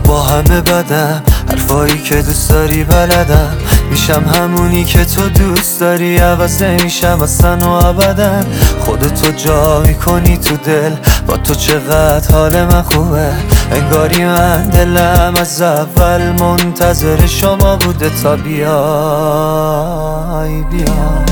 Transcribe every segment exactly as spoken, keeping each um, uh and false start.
با همه بدم، حرفایی که دوست داری بلدم، میشم همونی که تو دوست داری، عوض نمیشم اصلا و ابدا. خودتو جا میکنی تو دل، با تو چقدر حال من خوبه، انگاری من دلم از اول منتظر شما بوده تا بیای بیای.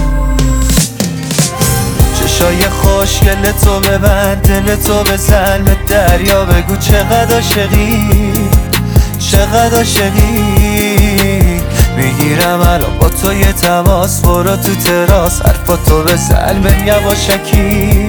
چشای خوشگل تو ببند، دل تو بزن به دریا، بگو چقدر عاشقی چقدر عاشقی. میگیرم الان با تو یه تماس، برو تو تراس، حرفا تو بزن بهم یواشکی.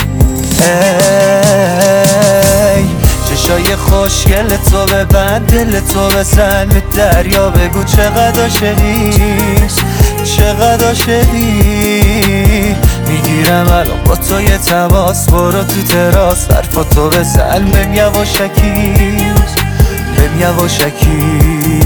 ای چشای خوشگل تو ببند، دل تو بزن به دریا، بگو چقدر عاشقی چقدر عاشقی. میگیرم الان با تو یه تماس، برو تو تراس، حرفا تو بزن بهم یواشکی بهم یواشکی.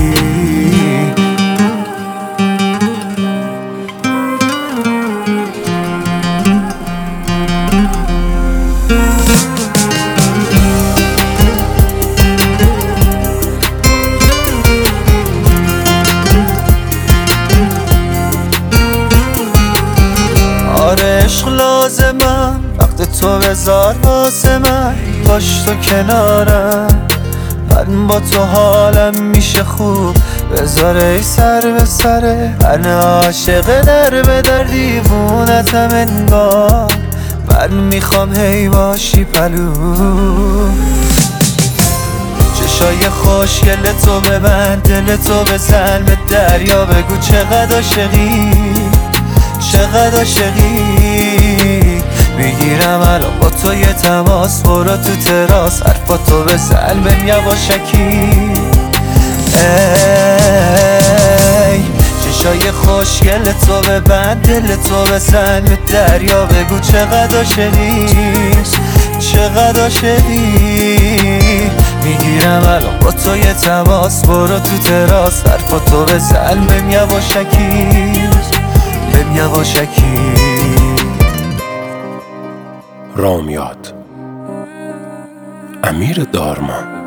عشق لازمم، وقت تو بذار واسه من، باش تو کنارم، من با تو حالم میشه خوب، بذار ای سر به سره، من عاشق در به در دیوونتم انگار، من میخوام هی باشی پلو. چشای خوشگل تو ببند، دل تو بزن به دریا، بگو چقدر عاشقی چقدر عاشقی. میگیرم الان با تو یه تماس، برو تو تراس، حرفا تو بزن بهم یواشکی. ای چشای خوشگل تو ببند، دل تو بزن به دریا، بگو چقدر عاشقی چقدر عاشقی. میگیرم الان با تو یه تماس، برو تو تراس، حرفا تو بزن بهم یواشکی بهم یواشکی. رامیات، امیر دارمان.